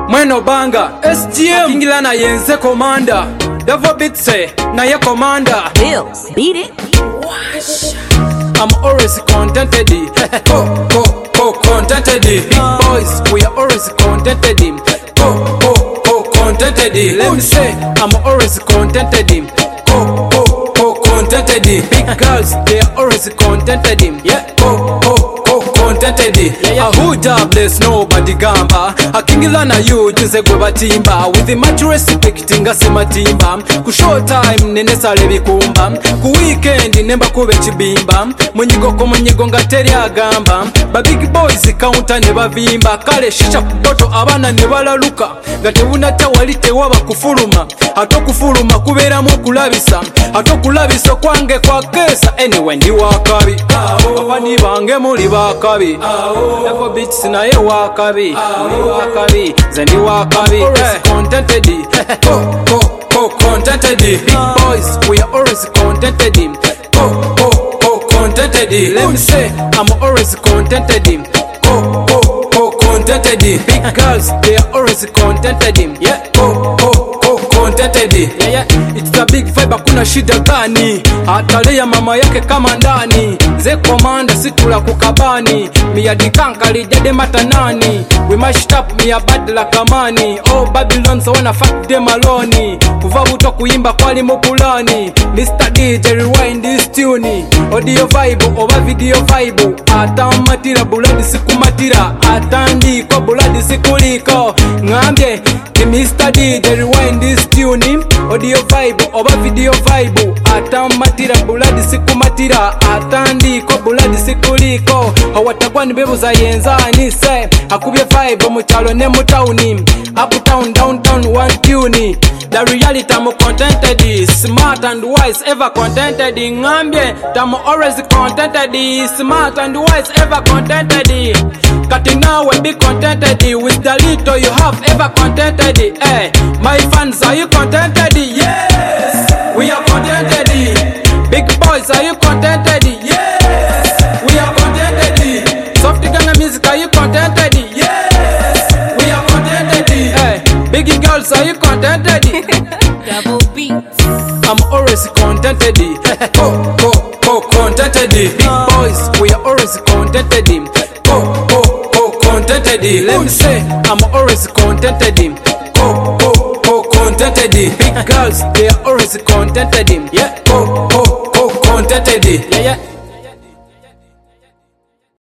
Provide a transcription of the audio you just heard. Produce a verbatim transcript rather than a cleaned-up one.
Mweno banga S G M Kingila na yenze commander Devo bitse na ye commander Bills, beat it. I'm always contented. Go, go, go, contented. Big boys, we are always contented. Go, go, go, contented. Let me say, I'm always contented. Go, go, go, contented. Big girls, they are always contented. Yeah, go, go, go, contented. A huja bless nobody gamba. A kingila na you jinse gwe batimba. With the much respect nga sema timba. Ku show time nene sale bikumba. Ku weekend nemba kube chibimba. Munyigo ko munyigo nga teri agamba. Ba big boys counter ne bavimba. Kale shisha kuboto abana ne balaluka. Gate unata walite waba kufuluma. Hato kufuluma kubera mu kulabisa. Hato kulabisa kwange kwa kesa. Anyway ndi wakabi. Abafani bange muli bakabi. Devo bitch na ye wakabi. Muli wakabi. Zendi wakabi. Always contented. Go, go, go, contented. Big boys, we are always contented. Go, go, go, contented. Let me say, I'm always contented. Go, go, go, contented. Big girls, they are always contented. Yeah, go, go, go, contented. Yeah, yeah. It's a big vibe, hakuna shida gani. Atalea mama yake kama ndani. Ze komanda situla kukabani. Miyadi kankali jade matanani. We mashed up miya badla kamani. Oh Babylon so wanna fuck them alone. Kuva buto kuimba kwali mopulani. Mister D J rewind this tune. Audio vibe over video vibe. Atamatira buladi sikumatira. Atandi kwa buladi sikuliko. Ngambye ni Mister D J rewind this tune. Audio vibe over video vibe. Atamatira buladi sikumatira. Atandi kwa buladi sikuliko. Hawatagwani bebu za yenzani se. Hakubye vibe muchalo ne mutauni. Uptown, downtown, one tune. The reality I'm contented. Smart and wise, ever contented. Ngambye, I'm always contented. Smart and wise, ever contented. Cutting now and be contented. With the little you have, ever contented. Hey, my fans, are you contented? Yes, we are contented. Big boys, are you contented? Yes, we are contented. Soft gang music, are you contented? Yes, we are contented. Hey, biggie girls, are you contented? Double beats. I'm always contented. Go, go, go, contented. Big boys, we are always contented. Go, go, go, contented. Let me say, I'm always contented. Go, go, go, contented. Big girls, they are always contented. Yeah, go, go, go, contented. Yeah, yeah.